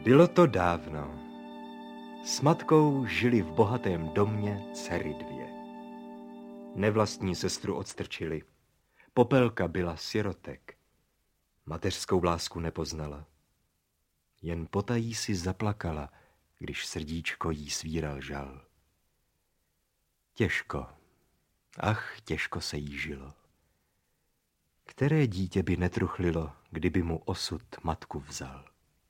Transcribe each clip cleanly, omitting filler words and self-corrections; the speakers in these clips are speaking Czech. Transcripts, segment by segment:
Bylo to dávno. S matkou žili v bohatém domě dcery dvě. Nevlastní sestru odstrčili. Popelka byla sirotek. Mateřskou lásku nepoznala. Jen potají si zaplakala, když srdíčko jí svíral žal. Těžko, těžko se jí žilo. Které dítě by netruchlilo, kdyby mu osud matku vzal?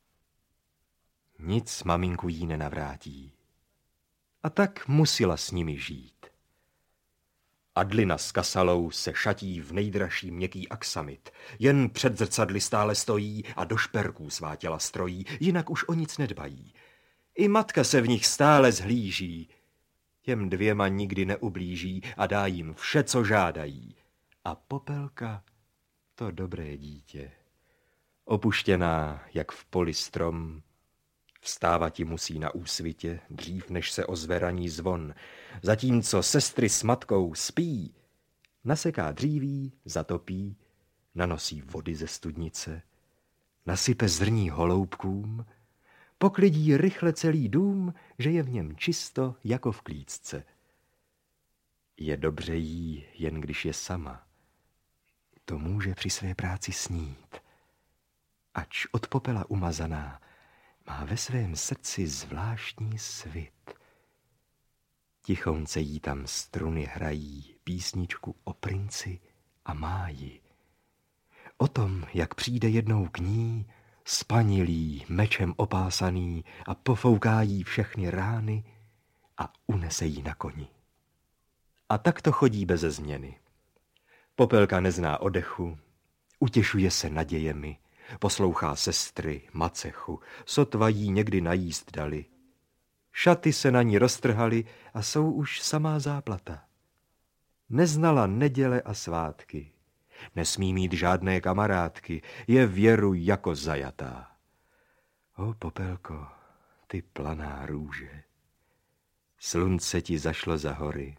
Nic maminku jí nenavrátí. A tak musela s nimi žít. Adlina s Kasalou se šatí v nejdražší měkký aksamit. Jen před zrcadly stále stojí a do šperků svá těla strojí, jinak už o nic nedbají. I matka se v nich stále zhlíží. Těm dvěma nikdy neublíží a dá jim vše, co žádají. A Popelka, to dobré dítě, opuštěná, jak v poli strom, vstávat ji musí na úsvitě, dřív než se ozve ranní zvon. Zatímco sestry s matkou spí, naseká dříví, zatopí, nanosí vody ze studnice, nasype zrní holoubkům, poklidí rychle celý dům, že je v něm čisto jako v klícce. Je dobře jí, jen když je sama. To může při své práci snít. Ač od popela umazaná, má ve svém srdci zvláštní svit. Tichounce jí tam struny hrají písničku o princi a máji. O tom, jak přijde jednou k ní, spanilý, mečem opásaný a pofouká jí všechny rány a unese jí na koni. A tak to chodí beze změny. Popelka nezná odechu, utěšuje se nadějemi, poslouchá sestry, macechu, sotva jí někdy najíst dali. Šaty se na ní roztrhaly a jsou už samá záplata. Neznala neděle a svátky, nesmí mít žádné kamarádky, je věru jako zajatá. O, Popelko, ty planá růže, slunce ti zašlo za hory.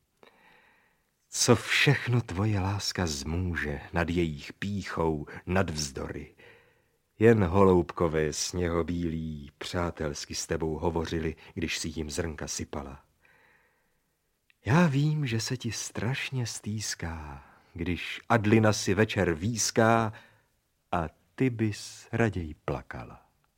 Co všechno tvoje láska zmůže nad jejich pýchou, nad vzdory. Jen holoubkové sněhobílí přátelsky s tebou hovořili, když si jim zrnka sypala. Já vím, že se ti strašně stýská, když Adlina si večer výská a ty bys raději plakala.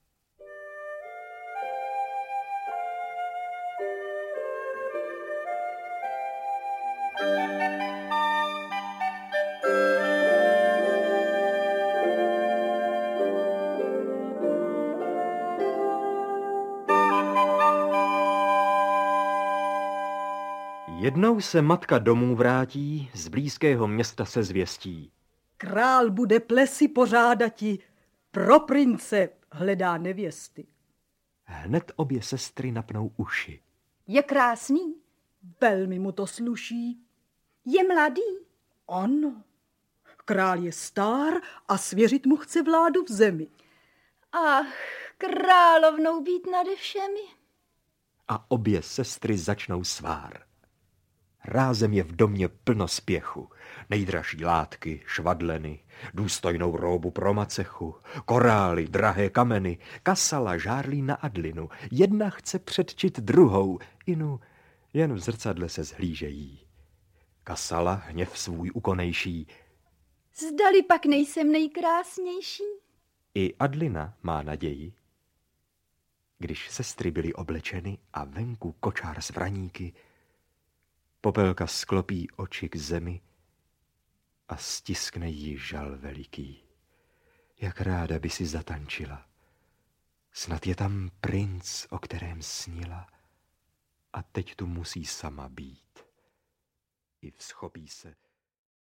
Jednou se matka domů vrátí, z blízkého města se zvěstí. Král bude plesy pořádati, pro prince hledá nevěsty. Hned obě sestry napnou uši. Je krásný? Velmi mu to sluší. Je mladý? Ano. Král je stár a svěřit mu chce vládu v zemi. Ach, královnou být nade všemi. A obě sestry začnou svár. Rázem je v domě plno spěchu. Nejdražší látky, švadleny, důstojnou róbu pro macechu, korály, drahé kameny, Kasala žárlí na Adlinu. Jedna chce předčit druhou, inu jen v zrcadle se zhlížejí. Kasala hněv svůj ukonejší. Zdali pak nejsem nejkrásnější? I Adlina má naději. Když sestry byly oblečeny a venku kočár s vraníky, Popelka sklopí oči k zemi a stiskne jí žal veliký. Jak ráda by si zatančila. Snad je tam princ, o kterém snila, a teď tu musí sama být. I vzchopí se